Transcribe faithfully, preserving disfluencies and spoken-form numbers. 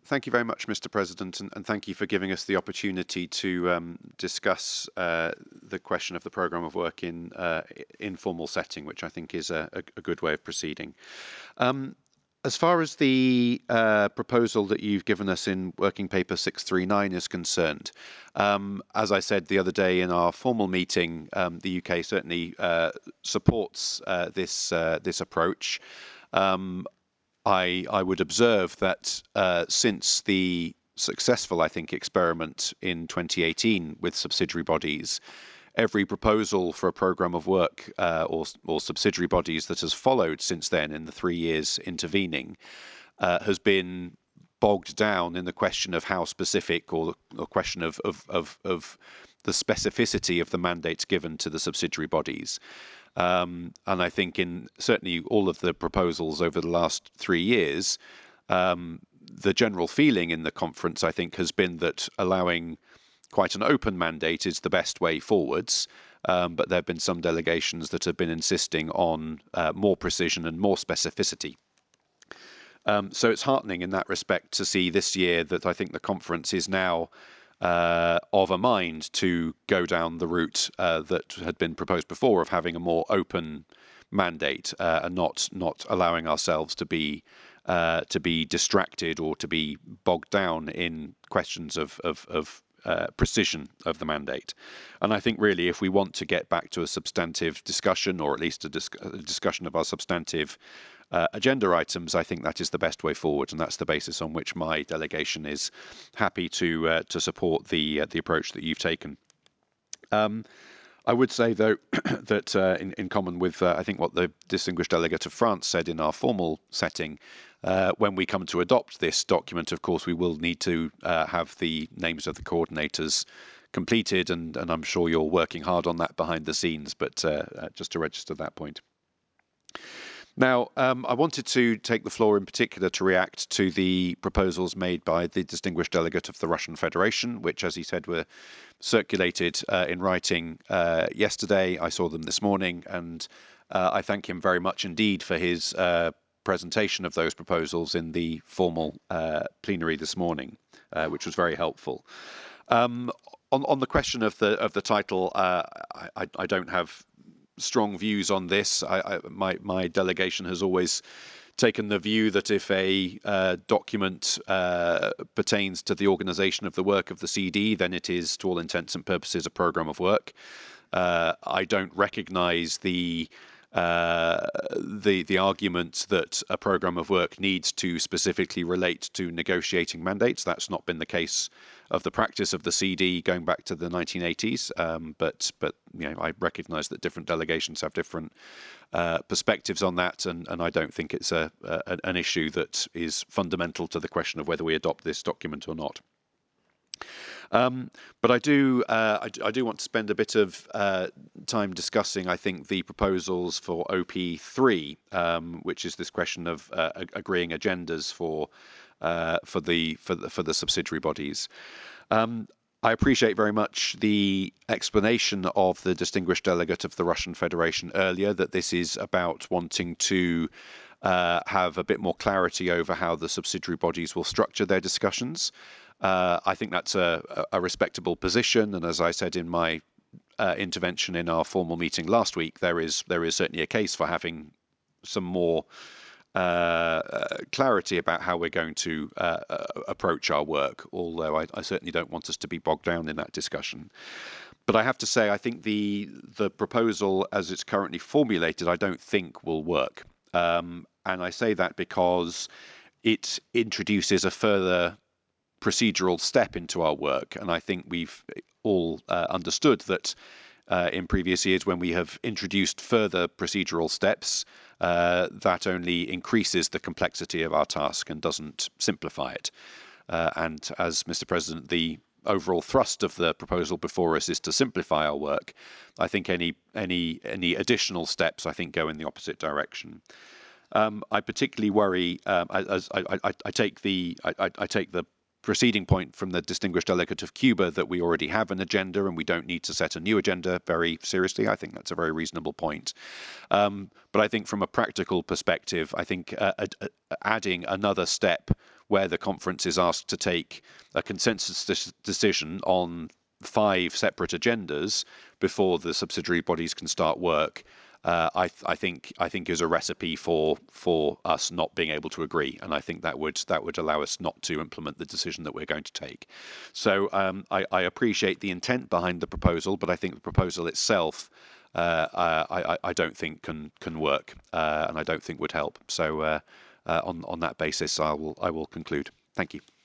thank you very much, Mister President, and, and thank you for giving us the opportunity to um, discuss uh, the question of the programme of work in uh, informal setting, which I think is a, a, a good way of proceeding. Um, as far as the uh, proposal that you've given us in Working Paper six three nine is concerned, um, as I said the other day in our formal meeting, um, the U K certainly uh, supports uh, this uh, this approach. Um, I, I would observe that uh, since the successful, I think, experiment in twenty eighteen with subsidiary bodies, every proposal for a programme of work uh, or, or subsidiary bodies that has followed since then in the three years intervening uh, has been bogged down in the question of how specific or the question of, of, of, of the specificity of the mandates given to the subsidiary bodies. Um, and I think in certainly all of the proposals over the last three years, um, the general feeling in the conference, I think, has been that allowing quite an open mandate is the best way forwards. Um, but there have been some delegations that have been insisting on uh, more precision and more specificity. Um, so it's heartening in that respect to see this year that I think the conference is now uh, of a mind to go down the route uh, that had been proposed before of having a more open mandate uh, and not not allowing ourselves to be uh, to be distracted or to be bogged down in questions of of, of uh, precision of the mandate. And I think really if we want to get back to a substantive discussion, or at least a, dis a discussion of our substantive Uh, agenda items, I think that is the best way forward, and that's the basis on which my delegation is happy to uh, to support the uh, the approach that you've taken. Um, I would say, though, that uh, in, in common with uh, I think what the distinguished delegate of France said in our formal setting, uh, when we come to adopt this document, of course, we will need to uh, have the names of the coordinators completed, and, and I'm sure you're working hard on that behind the scenes, but uh, uh, just to register that point. Now, um, I wanted to take the floor in particular to react to the proposals made by the distinguished delegate of the Russian Federation, which, as he said, were circulated uh, in writing uh, yesterday. I saw them this morning, and uh, I thank him very much indeed for his uh, presentation of those proposals in the formal uh, plenary this morning, uh, which was very helpful. Um, on, on the question of the of the title, uh, I, I don't have strong views on this. I, I, my, my delegation has always taken the view that if a uh, document uh, pertains to the organisation of the work of the C D, then it is, to all intents and purposes, a programme of work. Uh, I don't recognise the uh, the the argument that a programme of work needs to specifically relate to negotiating mandates. That's not been the case of the practice of the C D going back to the nineteen eighties. Um, but but you know, I recognise that different delegations have different uh, perspectives on that, and, and I don't think it's a, a an issue that is fundamental to the question of whether we adopt this document or not. Um, but I do, uh, I, I do want to spend a bit of uh, time discussing, I think, the proposals for O P three, um, which is this question of uh, agreeing agendas for uh, for the for the for the subsidiary bodies. Um, I appreciate very much the explanation of the distinguished delegate of the Russian Federation earlier, that this is about wanting to uh, have a bit more clarity over how the subsidiary bodies will structure their discussions. Uh, I think that's a, a respectable position, and as I said in my uh, intervention in our formal meeting last week, there is there is certainly a case for having some more uh, uh, clarity about how we're going to uh, uh, approach our work, although I, I certainly don't want us to be bogged down in that discussion. But I have to say, I think the the proposal as it's currently formulated, I don't think will work. Um, and I say that because it introduces a further procedural step into our work. And I think we've all uh, understood that uh, in previous years, when we have introduced further procedural steps, uh, that only increases the complexity of our task and doesn't simplify it. Uh, and as Mister President, the overall thrust of the proposal before us is to simplify our work. I think any any any additional steps, I think, go in the opposite direction. Um, I particularly worry. Um, as I, I, I take the I, I take the proceeding point from the distinguished delegate of Cuba that we already have an agenda and we don't need to set a new agenda very seriously. I think that's a very reasonable point. Um, but I think from a practical perspective, I think uh, uh, adding another step where the conference is asked to take a consensus decision on five separate agendas before the subsidiary bodies can start work, uh, I, I think I think is a recipe for for us not being able to agree, and I think that would that would allow us not to implement the decision that we're going to take. So um, I, I appreciate the intent behind the proposal, but I think the proposal itself, uh, I, I don't think can can work, uh, and I don't think would help. So uh, uh, on on that basis, I will I will conclude. Thank you.